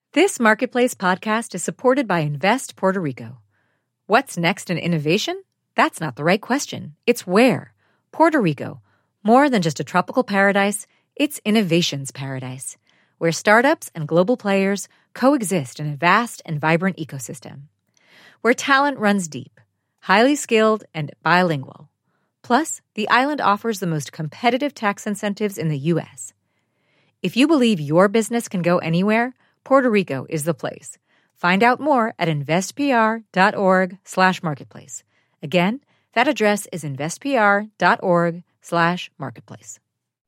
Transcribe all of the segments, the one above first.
This Marketplace podcast is supported by Invest Puerto Rico. What's next in innovation? That's not the right question. It's where. Puerto Rico. More than just a tropical paradise, it's innovation's paradise, where startups and global players coexist in a vast and vibrant ecosystem. Where talent runs deep, highly skilled, and bilingual. Plus, the island offers the most competitive tax incentives in the U.S. If you believe your business can go anywhere, Puerto Rico is the place. Find out more at investpr.org/marketplace. Again, that address is investpr.org/marketplace.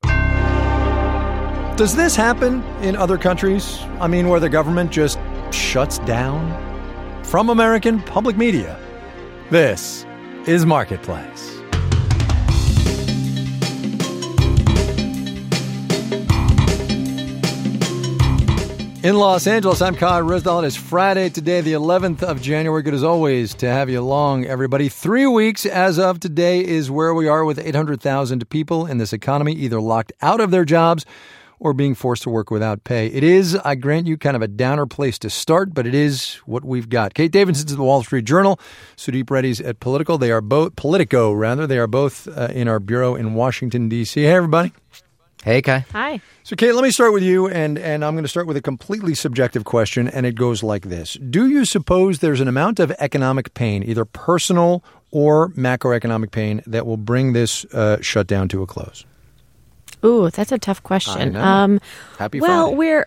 Does this happen in other countries? I mean, where the government just shuts down? From American Public Media, this is Marketplace. In Los Angeles, I'm Kai Ryssdal. It is Friday today, the 11th of January. Good as always to have you along, everybody. 3 weeks as of today is where we are with 800,000 people in this economy, either locked out of their jobs or being forced to work without pay. It is, I grant you, kind of a downer place to start, but it is what we've got. Kate Davidson's at the Wall Street Journal. Sudeep Reddy's at Politico. They are both They are both in our bureau in Washington, D.C. Hey, everybody. Hey, Kai. Hi. So, Kate, let me start with you, and I'm going to start with a completely subjective question, and it goes like this. Do you suppose there's an amount of economic pain, either personal or macroeconomic pain, that will bring this shutdown to a close? Ooh, that's a tough question. Happy Friday. Well,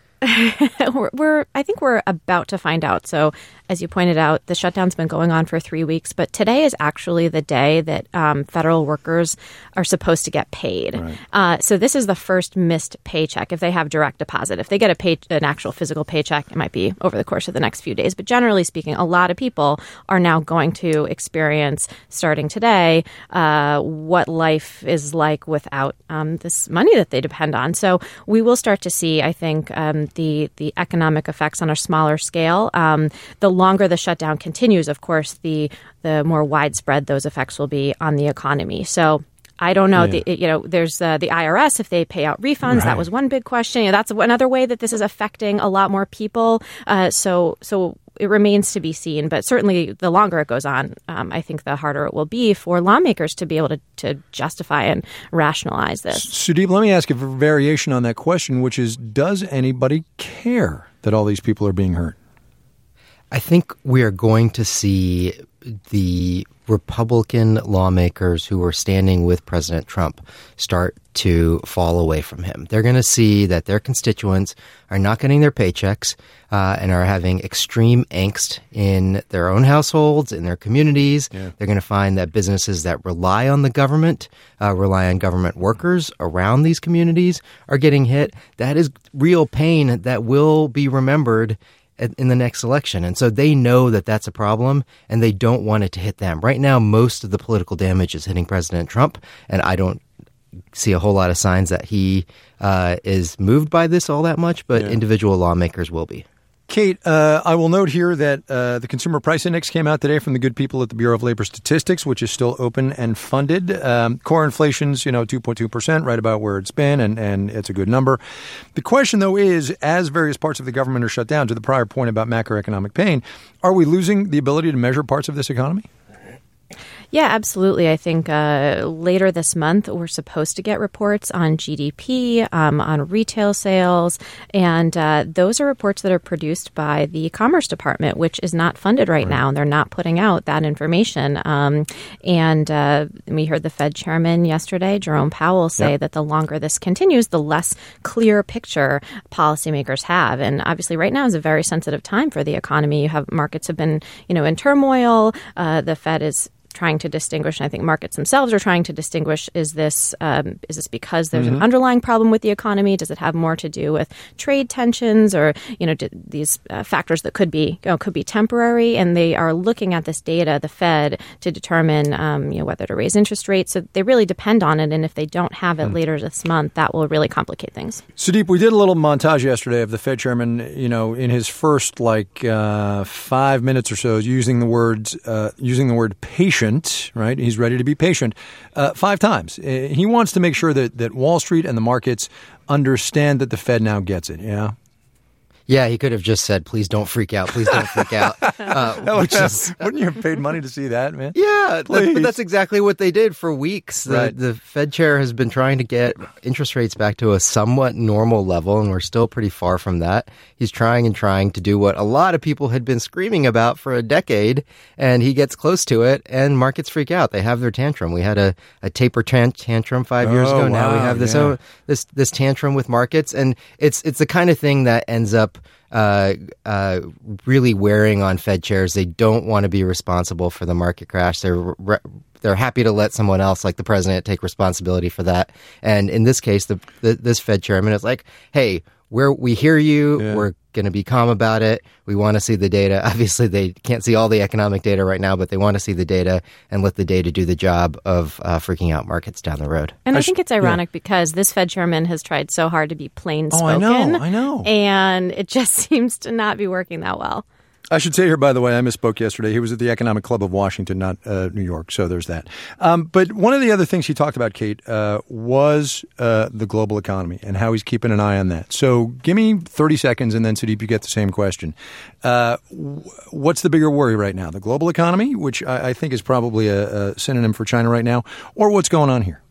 I think we're about to find out. So, as you pointed out, the shutdown's been going on for 3 weeks, but today is actually the day that federal workers are supposed to get paid. Right. So this is the first missed paycheck if they have direct deposit. If they get an actual physical paycheck, it might be over the course of the next few days. But generally speaking, a lot of people are now going to experience, starting today, what life is like without this money that they depend on. So we will start to see, I think, the economic effects on a smaller scale. The longer the shutdown continues, of course, the more widespread those effects will be on the economy. So I don't know. Yeah. There's the IRS, if they pay out refunds. Right. That was one big question. That's another way that this is affecting a lot more people. So it remains to be seen. But certainly the longer it goes on, I think the harder it will be for lawmakers to be able to justify and rationalize this. Sudeep, let me ask a variation on that question, which is, does anybody care that all these people are being hurt? I think we are going to see the Republican lawmakers who were standing with President Trump start to fall away from him. They're going to see that their constituents are not getting their paychecks and are having extreme angst in their own households, in their communities. Yeah. They're going to find that businesses that rely on the government, rely on government workers around these communities are getting hit. That is real pain that will be remembered in the next election. And so they know that that's a problem, and they don't want it to hit them. Right now, most of the political damage is hitting President Trump, and I don't see a whole lot of signs that he is moved by this all that much, but individual lawmakers will be. Kate, I will note here that the Consumer Price Index came out today from the good people at the Bureau of Labor Statistics, which is still open and funded. Core inflation's, 2.2%, right about where it's been, and it's a good number. The question, though, is, as various parts of the government are shut down, to the prior point about macroeconomic pain, are we losing the ability to measure parts of this economy? Yeah, absolutely. I think later this month, we're supposed to get reports on GDP, on retail sales, and those are reports that are produced by the Commerce Department, which is not funded right now, and they're not putting out that information. And we heard the Fed chairman yesterday, Jerome Powell, say that the longer this continues, the less clear picture policymakers have. And obviously right now is a very sensitive time for the economy. Markets have been, in turmoil. The Fed is trying to distinguish, and I think markets themselves are trying to distinguish, is this because there's an underlying problem with the economy? Does it have more to do with trade tensions or, these factors that could be temporary? And they are looking at this data, the Fed, to determine, whether to raise interest rates. So they really depend on it. And if they don't have it later this month, that will really complicate things. Sudeep, we did a little montage yesterday of the Fed chairman, in his first 5 minutes or so, using the word patient, right? He's ready to be patient 5 times. He wants to make sure that Wall Street and the markets understand that the Fed now gets it. Yeah. Yeah, he could have just said, please don't freak out. Please don't freak out. Wouldn't you have paid money to see that, man? Yeah, but that's exactly what they did for weeks. The Fed chair has been trying to get interest rates back to a somewhat normal level, and we're still pretty far from that. He's trying to do what a lot of people had been screaming about for a decade, and he gets close to it, and markets freak out. They have their tantrum. We had a taper tantrum 5 years ago. Now we have this tantrum with markets, and it's the kind of thing that ends up really wearing on Fed chairs. They don't want to be responsible for the market crash. They're happy to let someone else, like the president, take responsibility for that. And in this case, this Fed chairman is like, hey, we hear you. Yeah. We're going to be calm about it. We want to see the data. Obviously, they can't see all the economic data right now, but they want to see the data and let the data do the job of freaking out markets down the road. And I think it's ironic because this Fed chairman has tried so hard to be plain spoken. I know. And it just seems to not be working that well. I should say here, by the way, I misspoke yesterday. He was at the Economic Club of Washington, not New York. So there's that. But one of the other things he talked about, Kate, was the global economy and how he's keeping an eye on that. So give me 30 seconds and then, Sudeep, you get the same question. What's the bigger worry right now? The global economy, which I think is probably a synonym for China right now, or what's going on here?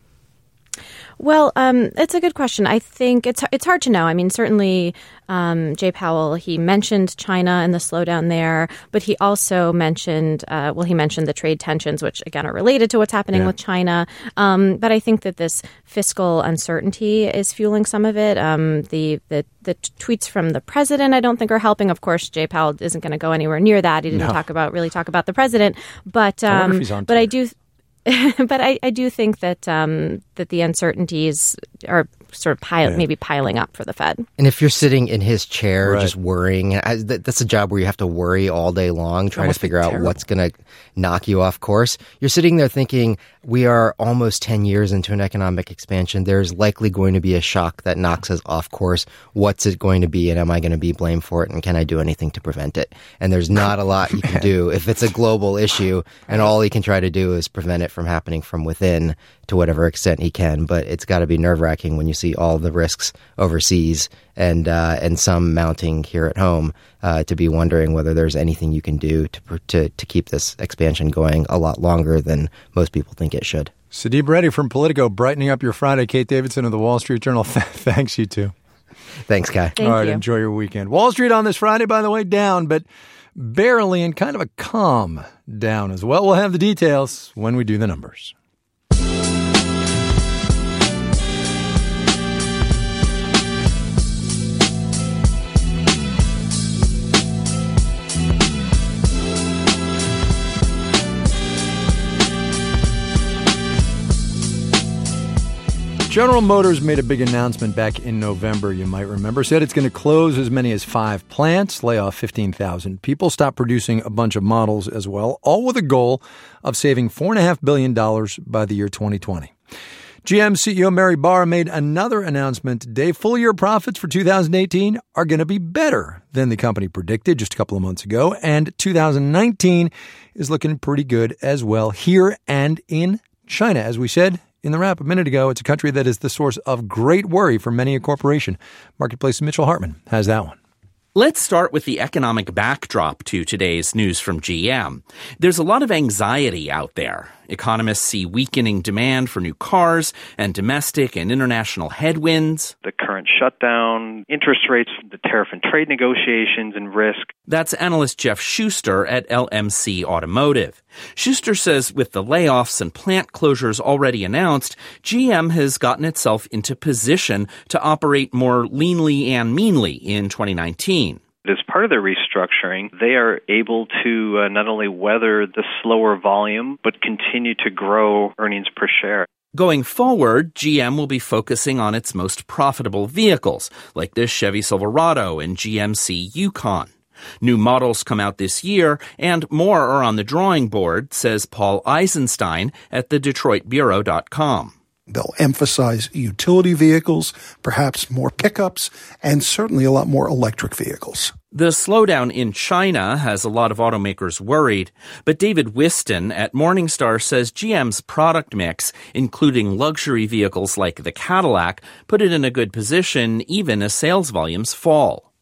Well, it's a good question. I think it's hard to know. I mean, certainly Jay Powell, he mentioned China and the slowdown there, but he also mentioned, he mentioned the trade tensions, which, again, are related to what's happening with China. But I think that this fiscal uncertainty is fueling some of it. The tweets from the president, I don't think, are helping. Of course, Jay Powell isn't going to go anywhere near that. He didn't really talk about the president. But I wonder if he's on Twitter. I do. But I do think that that the uncertainties are sort of maybe piling up for the Fed. And if you're sitting in his chair just worrying, that's a job where you have to worry all day long, trying to figure out what's going to knock you off course. You're sitting there thinking, we are almost 10 years into an economic expansion. There's likely going to be a shock that knocks us off course. What's it going to be, and am I going to be blamed for it, and can I do anything to prevent it? And there's not a lot you can do if it's a global issue, and all he can try to do is prevent it from happening from within to whatever extent he can. But it's got to be nerve-wracking when you see all the risks overseas and some mounting here at home to be wondering whether there's anything you can do to keep this expansion going a lot longer than most people think it should. Sudeep Reddy from Politico, brightening up your Friday. Kate Davidson of the Wall Street Journal. Thanks, you two. Thanks, Kai. Thank All right, you. Enjoy your weekend. Wall Street on this Friday, by the way, down, but barely, and kind of a calm down as well. We'll have the details when we do the numbers. General Motors made a big announcement back in November, you might remember. Said it's going to close as many as 5 plants, lay off 15,000 people, stop producing a bunch of models as well, all with a goal of saving $4.5 billion by the year 2020. GM CEO Mary Barra made another announcement today. Full-year profits for 2018 are going to be better than the company predicted just a couple of months ago, and 2019 is looking pretty good as well here and in China. As we said in the wrap a minute ago, it's a country that is the source of great worry for many a corporation. Marketplace's Mitchell Hartman has that one. Let's start with the economic backdrop to today's news from GM. There's a lot of anxiety out there. Economists see weakening demand for new cars and domestic and international headwinds. The current shutdown, interest rates, the tariff and trade negotiations, and risk. That's analyst Jeff Schuster at LMC Automotive. Schuster says with the layoffs and plant closures already announced, GM has gotten itself into position to operate more leanly and meanly in 2019. As part of their restructuring, they are able to not only weather the slower volume, but continue to grow earnings per share. Going forward, GM will be focusing on its most profitable vehicles, like the Chevy Silverado and GMC Yukon. New models come out this year, and more are on the drawing board, says Paul Eisenstein at thedetroitbureau.com. They'll emphasize utility vehicles, perhaps more pickups, and certainly a lot more electric vehicles. The slowdown in China has a lot of automakers worried, but David Whiston at Morningstar says GM's product mix, including luxury vehicles like the Cadillac, put it in a good position even as sales volumes fall.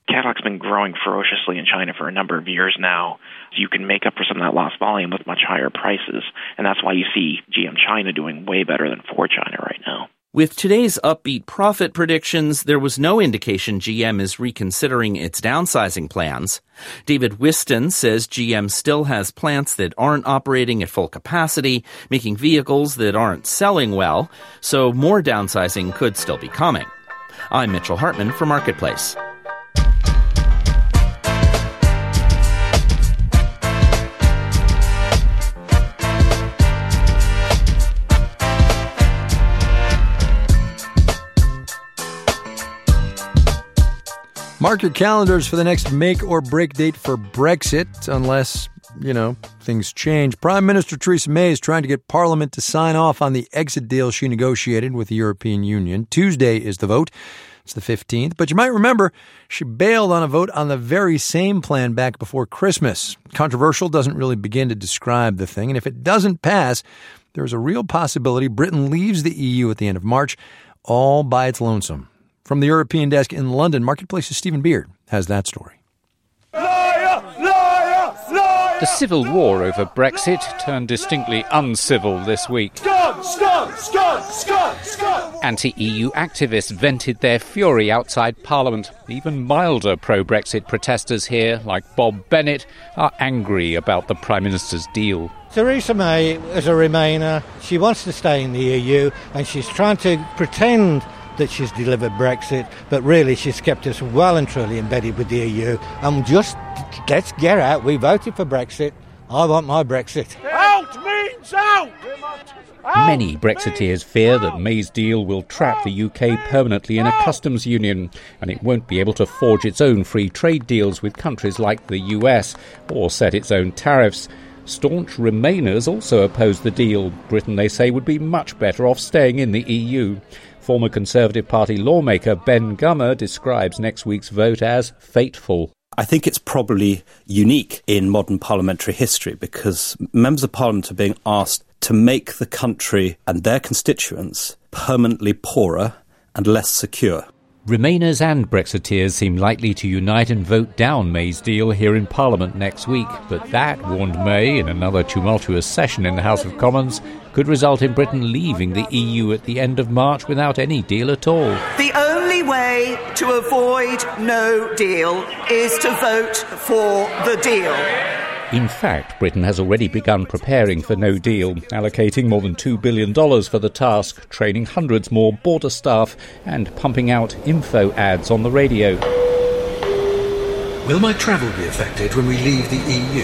Cadillac's been growing ferociously in China for a number of years now. You can make up for some of that lost volume with much higher prices, and that's why you see GM China doing way better than Ford China right now. With today's upbeat profit predictions, there was no indication GM is reconsidering its downsizing plans. David Whiston says GM still has plants that aren't operating at full capacity, making vehicles that aren't selling well, so more downsizing could still be coming. I'm Mitchell Hartman for Marketplace. Mark your calendars for the next make or break date for Brexit, unless, things change. Prime Minister Theresa May is trying to get Parliament to sign off on the exit deal she negotiated with the European Union. Tuesday is the vote. It's the 15th. But you might remember she bailed on a vote on the very same plan back before Christmas. Controversial doesn't really begin to describe the thing. And if it doesn't pass, there's a real possibility Britain leaves the EU at the end of March all by its lonesome. From the European desk in London, Marketplace's Stephen Beard has that story. Liar, liar, liar. The civil war over Brexit turned distinctly uncivil this week. Scum, scum, scum, scum, scum. Anti-EU activists vented their fury outside Parliament. Even milder pro-Brexit protesters here, like Bob Bennett, are angry about the Prime Minister's deal. Theresa May is a Remainer. She wants to stay in the EU, and she's trying to pretend that she's delivered Brexit, but really she's kept us well and truly embedded with the EU. And just, let's get out. We voted for Brexit. I want my Brexit. Out means out! Many Brexiteers fear that May's deal will trap the UK permanently in a customs union, and it won't be able to forge its own free trade deals with countries like the US, or set its own tariffs. Staunch Remainers also oppose the deal. Britain, they say, would be much better off staying in the EU. Former Conservative Party lawmaker Ben Gummer describes next week's vote as fateful. I think it's probably unique in modern parliamentary history because members of Parliament are being asked to make the country and their constituents permanently poorer and less secure. Remainers and Brexiteers seem likely to unite and vote down May's deal here in Parliament next week, but that, warned May in another tumultuous session in the House of Commons, could result in Britain leaving the EU at the end of March without any deal at all. The only way to avoid no deal is to vote for the deal. In fact, Britain has already begun preparing for no deal, allocating more than $2 billion for the task, training hundreds more border staff and pumping out info ads on the radio. Will my travel be affected when we leave the EU?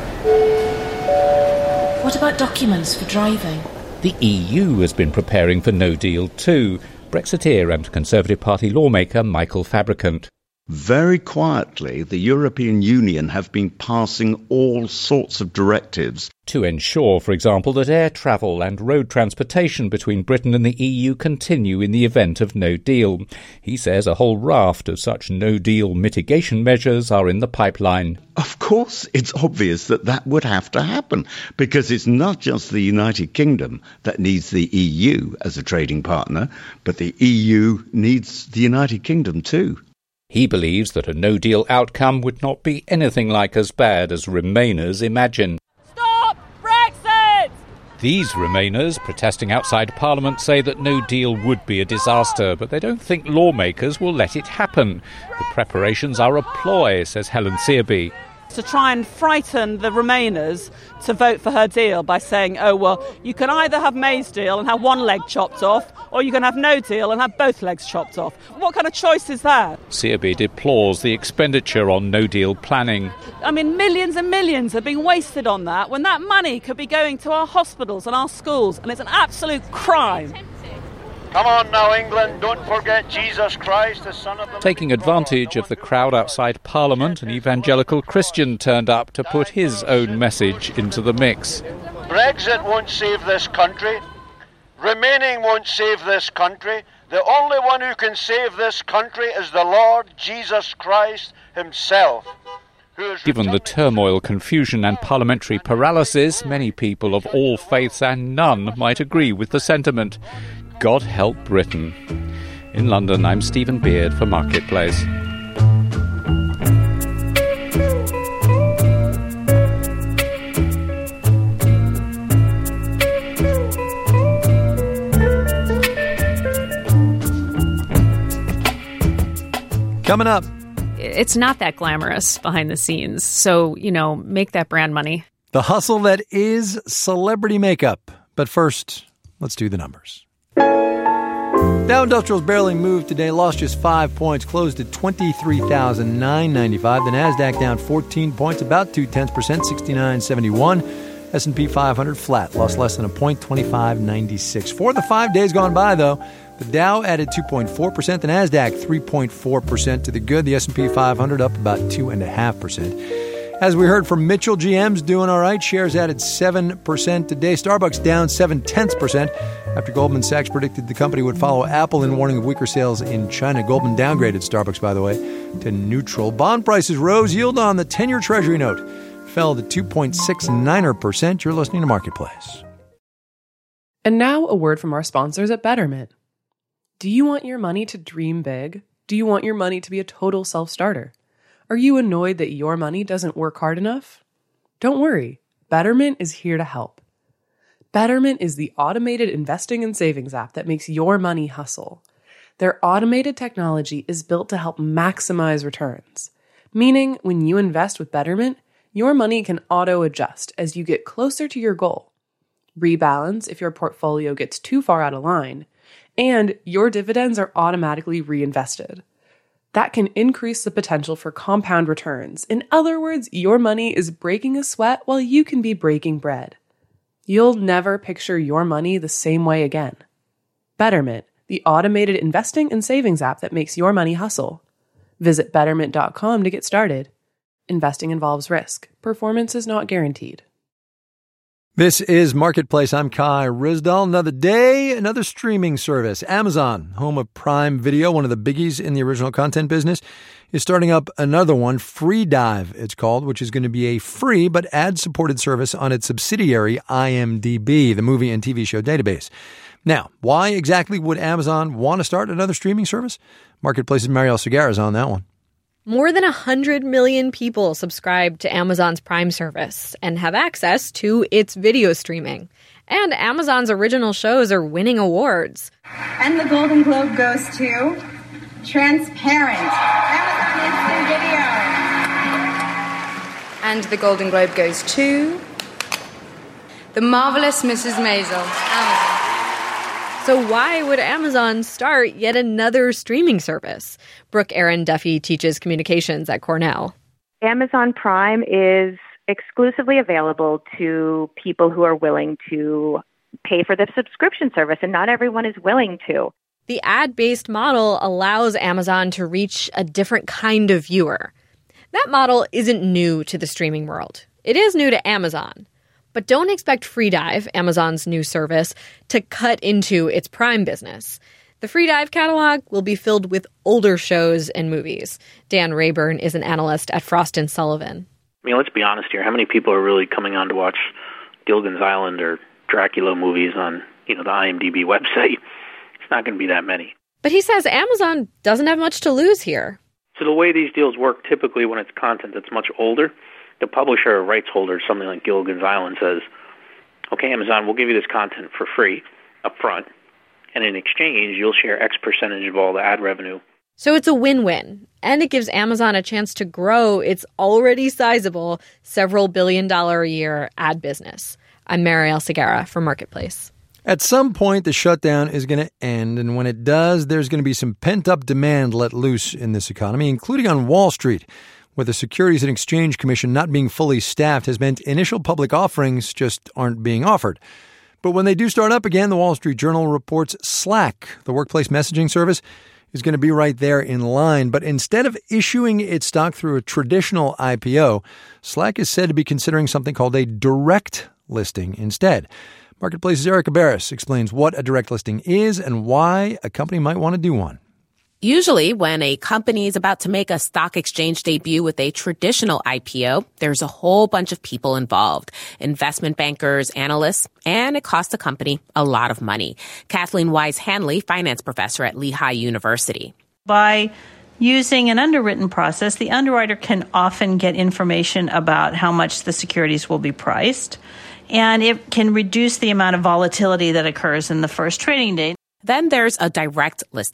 What about documents for driving? The EU has been preparing for no deal too. Brexiteer and Conservative Party lawmaker Michael Fabricant. Very quietly, the European Union have been passing all sorts of directives to ensure, for example, that air travel and road transportation between Britain and the EU continue in the event of no deal. He says a whole raft of such no-deal mitigation measures are in the pipeline. Of course, it's obvious that would have to happen, because it's not just the United Kingdom that needs the EU as a trading partner, but the EU needs the United Kingdom too. He believes that a no-deal outcome would not be anything like as bad as Remainers imagine. Stop Brexit! These Remainers, protesting outside Parliament, say that no deal would be a disaster, but they don't think lawmakers will let it happen. The preparations are a ploy, says Helen Searby. To try and frighten the Remainers to vote for her deal by saying, oh, well, you can either have May's deal and have one leg chopped off, or you can have no deal and have both legs chopped off. What kind of choice is that? Searby deplores the expenditure on no-deal planning. I mean, millions and millions are being wasted on that when that money could be going to our hospitals and our schools, and it's an absolute crime. Come on now, England, don't forget Jesus Christ, the Son of the... Taking advantage of the crowd outside Parliament, an evangelical Christian turned up to put his own message into the mix. Brexit won't save this country. Remaining won't save this country. The only one who can save this country is the Lord Jesus Christ himself. Given the turmoil, confusion and parliamentary paralysis, many people of all faiths and none might agree with the sentiment. God help Britain. In London, I'm Stephen Beard for Marketplace. Coming up. It's not that glamorous behind the scenes. So, make that brand money. The hustle that is celebrity makeup. But first, let's do the numbers. Dow Industrials barely moved today, lost just 5 points, closed at 23,995. The NASDAQ down 14 points, about 0.2%, 69.71. S&P 500 flat, lost less than a point, 25.96. For the 5 days gone by, though, the Dow added 2.4%, the NASDAQ 3.4% to the good, the S&P 500 up about 2.5%. As we heard from Mitchell, GM's doing all right. Shares added 7% today. Starbucks down 0.7% after Goldman Sachs predicted the company would follow Apple in warning of weaker sales in China. Goldman downgraded Starbucks, by the way, to neutral. Bond prices rose. Yield on the 10-year Treasury note fell to 2.69%. You're listening to Marketplace. And now a word from our sponsors at Betterment. Do you want your money to dream big? Do you want your money to be a total self-starter? Are you annoyed that your money doesn't work hard enough? Don't worry, Betterment is here to help. Betterment is the automated investing and savings app that makes your money hustle. Their automated technology is built to help maximize returns, meaning when you invest with Betterment, your money can auto-adjust as you get closer to your goal, rebalance if your portfolio gets too far out of line, and your dividends are automatically reinvested. That can increase the potential for compound returns. In other words, your money is breaking a sweat while you can be breaking bread. You'll never picture your money the same way again. Betterment, the automated investing and savings app that makes your money hustle. Visit Betterment.com to get started. Investing involves risk. Performance is not guaranteed. This is Marketplace. I'm Kai Ryssdal. Another day, another streaming service. Amazon, home of Prime Video, one of the biggies in the original content business, is starting up another one, Freedive, it's called, which is going to be a free but ad-supported service on its subsidiary IMDb, the movie and TV show database. Now, why exactly would Amazon want to start another streaming service? Marketplace's Marielle Segarra is on that one. More than 100 million people subscribe to Amazon's Prime service and have access to its video streaming. And Amazon's original shows are winning awards. And the Golden Globe goes to Transparent, Amazon Instant Video. And the Golden Globe goes to The Marvelous Mrs. Maisel, Amazon. So why would Amazon start yet another streaming service? Brooke Aaron Duffy teaches communications at Cornell. Amazon Prime is exclusively available to people who are willing to pay for the subscription service, and not everyone is willing to. The ad-based model allows Amazon to reach a different kind of viewer. That model isn't new to the streaming world. It is new to Amazon. But don't expect Freedive, Amazon's new service, to cut into its Prime business. The Freedive catalog will be filled with older shows and movies. Dan Rayburn is an analyst at Frost & Sullivan. I mean, let's be honest here. How many people are really coming on to watch Gilligan's Island or Dracula movies on, the IMDb website? It's not going to be that many. But he says Amazon doesn't have much to lose here. So the way these deals work, typically when it's content that's much older, the publisher or rights holder, something like Gilligan's Island, says, okay, Amazon, we'll give you this content for free up front, and in exchange, you'll share X percentage of all the ad revenue. So it's a win-win, and it gives Amazon a chance to grow its already sizable several billion-dollar-a-year ad business. I'm Marielle Segarra for Marketplace. At some point, the shutdown is going to end, and when it does, there's going to be some pent-up demand let loose in this economy, including on Wall Street, where the Securities and Exchange Commission not being fully staffed has meant initial public offerings just aren't being offered. But when they do start up again, the Wall Street Journal reports Slack, the workplace messaging service, is going to be right there in line. But instead of issuing its stock through a traditional IPO, Slack is said to be considering something called a direct listing instead. Marketplace's Erica Barris explains what a direct listing is and why a company might want to do one. Usually, when a company is about to make a stock exchange debut with a traditional IPO, there's a whole bunch of people involved. Investment bankers, analysts, and it costs the company a lot of money. Kathleen Wise-Hanley, finance professor at Lehigh University. By using an underwritten process, the underwriter can often get information about how much the securities will be priced, and it can reduce the amount of volatility that occurs in the first trading day. Then there's a direct listing.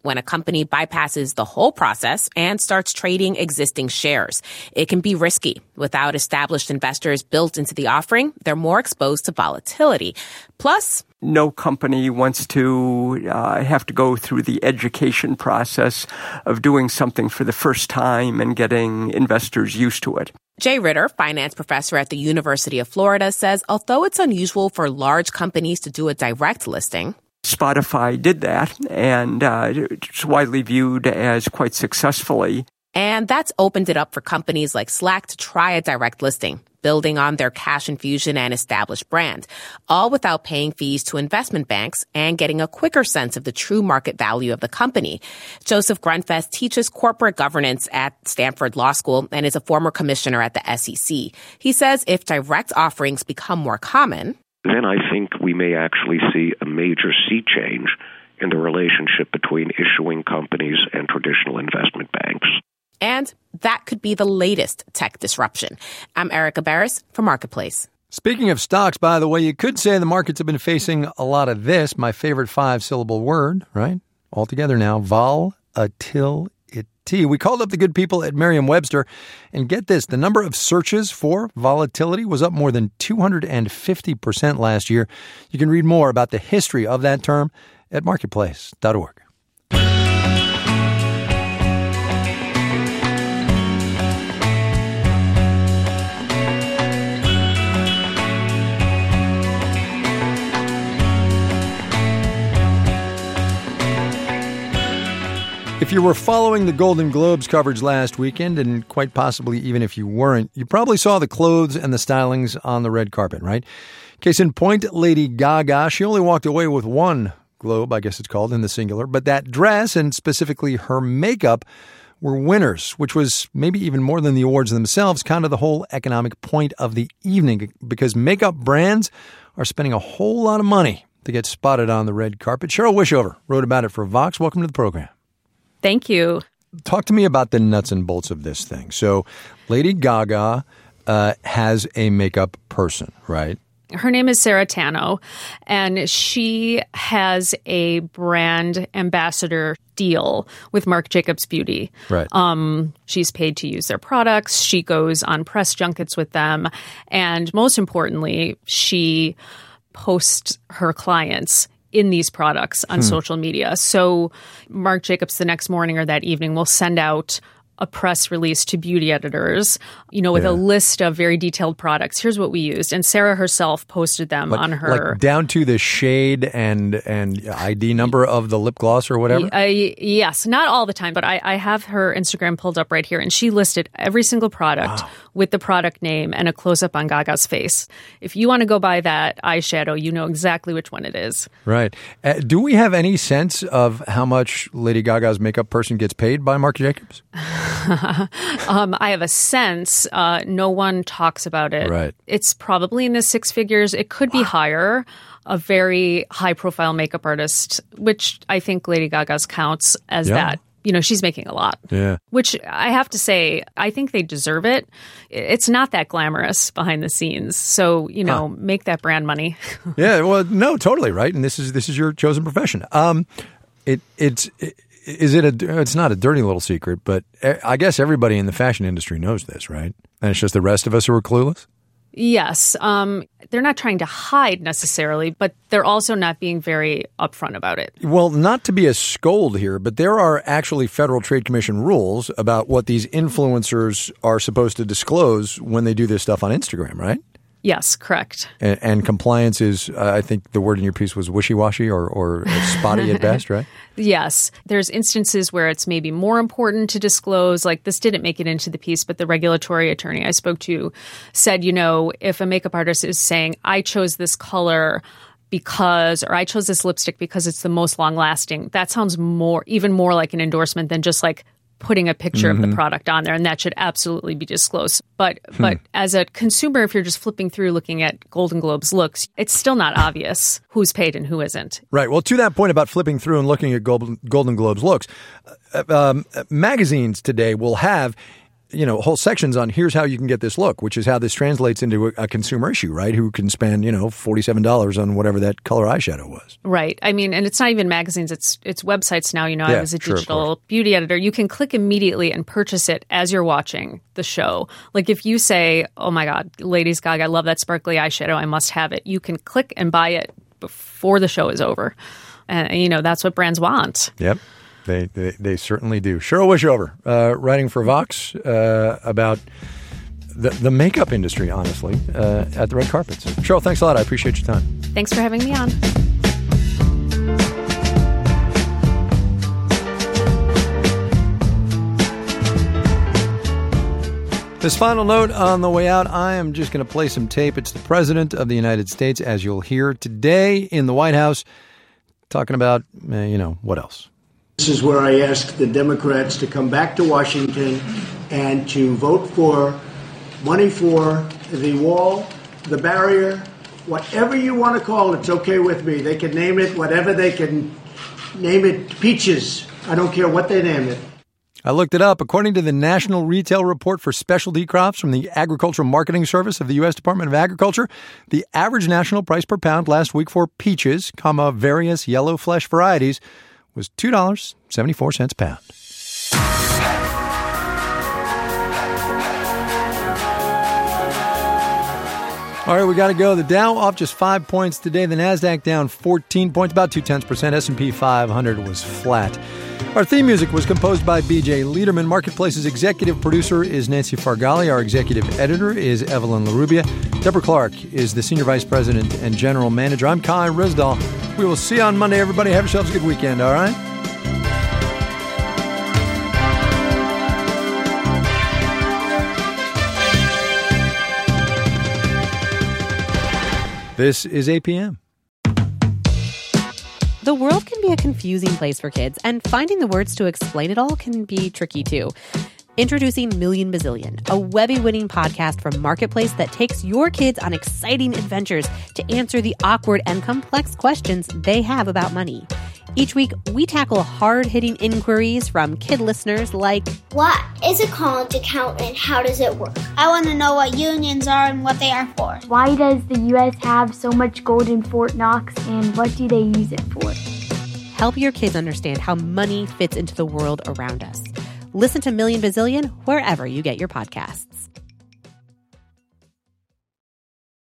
when a company bypasses the whole process and starts trading existing shares. It can be risky. Without established investors built into the offering, they're more exposed to volatility. Plus, no company wants to have to go through the education process of doing something for the first time and getting investors used to it. Jay Ritter, finance professor at the University of Florida, says although it's unusual for large companies to do a direct listing, Spotify did that, and it's widely viewed as quite successfully. And that's opened it up for companies like Slack to try a direct listing, building on their cash infusion and established brand, all without paying fees to investment banks and getting a quicker sense of the true market value of the company. Joseph Grunfest teaches corporate governance at Stanford Law School and is a former commissioner at the SEC. He says if direct offerings become more common, then I think we may actually see a major sea change in the relationship between issuing companies and traditional investment banks. And that could be the latest tech disruption. I'm Erica Barris for Marketplace. Speaking of stocks, by the way, you could say the markets have been facing a lot of this, my favorite 5-syllable word, right? All together now, volatility. We called up the good people at Merriam-Webster, and get this, the number of searches for volatility was up more than 250% last year. You can read more about the history of that term at marketplace.org. If you were following the Golden Globes coverage last weekend, and quite possibly even if you weren't, you probably saw the clothes and the stylings on the red carpet, right? Case in point, Lady Gaga, she only walked away with one globe, I guess it's called, in the singular, but that dress and specifically her makeup were winners, which was maybe even more than the awards themselves, kind of the whole economic point of the evening, because makeup brands are spending a whole lot of money to get spotted on the red carpet. Cheryl Wishover wrote about it for Vox. Welcome to the program. Thank you. Talk to me about the nuts and bolts of this thing. So Lady Gaga has a makeup person, right? Her name is Sarah Tano, and she has a brand ambassador deal with Marc Jacobs Beauty. Right. She's paid to use their products. She goes on press junkets with them. And most importantly, she posts her clients in these products on social media. So Marc Jacobs the next morning or that evening will send out a press release to beauty editors, with a list of very detailed products. Here's what we used. And Sarah herself posted them on her. Like down to the shade and ID number of the lip gloss or whatever? Yes, not all the time, but I have her Instagram pulled up right here. And she listed every single product with the product name and a close-up on Gaga's face. If you want to go buy that eyeshadow, you know exactly which one it is. Right. Do we have any sense of how much Lady Gaga's makeup person gets paid by Marc Jacobs? I have a sense. No one talks about it. Right. It's probably in the six figures. It could be higher. A very high-profile makeup artist, which I think Lady Gaga's counts as that. She's making a lot. Yeah. Which I have to say, I think they deserve it. It's not that glamorous behind the scenes. So, make that brand money. Yeah, well, no, totally, right? And this is your chosen profession. It's not a dirty little secret, but I guess everybody in the fashion industry knows this, right? And it's just the rest of us who are clueless? Yes. They're not trying to hide necessarily, but they're also not being very upfront about it. Well, not to be a scold here, but there are actually Federal Trade Commission rules about what these influencers are supposed to disclose when they do this stuff on Instagram, right? Yes, correct. And compliance is, I think the word in your piece was wishy-washy or spotty at best, right? Yes. There's instances where it's maybe more important to disclose, like this didn't make it into the piece, but the regulatory attorney I spoke to said, if a makeup artist is saying, I chose this color or I chose this lipstick because it's the most long-lasting, that sounds even more like an endorsement than just like putting a picture of the product on there, and that should absolutely be disclosed. But as a consumer, if you're just flipping through looking at Golden Globes looks, it's still not obvious who's paid and who isn't. Right. Well, to that point about flipping through and looking at Golden Globes looks, magazines today will have whole sections on here's how you can get this look, which is how this translates into a consumer issue, right? Who can spend, $47 on whatever that color eyeshadow was. Right. I mean, and it's not even magazines, it's websites now. I was a digital beauty editor. You can click immediately and purchase it as you're watching the show. Like if you say, oh my God, Lady Gaga, I love that sparkly eyeshadow, I must have it. You can click and buy it before the show is over. And, that's what brands want. Yep. They certainly do. Cheryl Wishover, writing for Vox about the makeup industry, honestly, at the red carpets. Cheryl, thanks a lot. I appreciate your time. Thanks for having me on. This final note on the way out, I am just going to play some tape. It's the President of the United States, as you'll hear today in the White House, talking about, what else? This is where I ask the Democrats to come back to Washington and to vote for money for the wall, the barrier, whatever you want to call it, it's okay with me. They can name it whatever they can name it, peaches. I don't care what they name it. I looked it up. According to the National Retail Report for Specialty Crops from the Agricultural Marketing Service of the U.S. Department of Agriculture, the average national price per pound last week for peaches, various yellow flesh varieties, was $2.74 a pound. All right, we got to go. The Dow off just 5 points today. The NASDAQ down 14 points, about 0.2%. S&P 500 was flat. Our theme music was composed by B.J. Liederman. Marketplace's executive producer is Nancy Fargali. Our executive editor is Evelyn LaRubia. Deborah Clark is the senior vice president and general manager. I'm Kai Risdahl. We will see you on Monday, everybody. Have yourselves a good weekend, all right? This is APM. The world can be a confusing place for kids, and finding the words to explain it all can be tricky too. Introducing Million Bazillion, a Webby-winning podcast from Marketplace that takes your kids on exciting adventures to answer the awkward and complex questions they have about money. Each week, we tackle hard-hitting inquiries from kid listeners like, what is a college account and how does it work? I want to know what unions are and what they are for. Why does the U.S. have so much gold in Fort Knox and what do they use it for? Help your kids understand how money fits into the world around us. Listen to Million Bazillion wherever you get your podcasts.